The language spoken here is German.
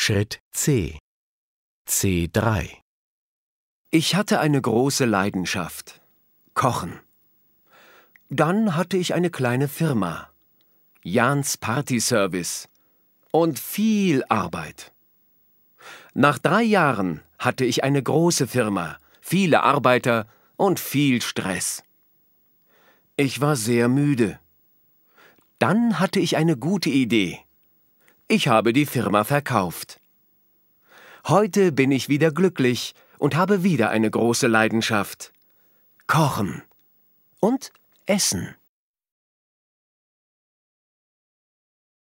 Schritt C. C3. Ich hatte eine große Leidenschaft: Kochen. Dann hatte ich eine kleine Firma, Jans Partyservice, und viel Arbeit. Nach 3 Jahren hatte ich eine große Firma, viele Arbeiter und viel Stress. Ich war sehr müde. Dann hatte ich eine gute Idee. Ich habe die Firma verkauft. Heute bin ich wieder glücklich und habe wieder eine große Leidenschaft: Kochen und Essen.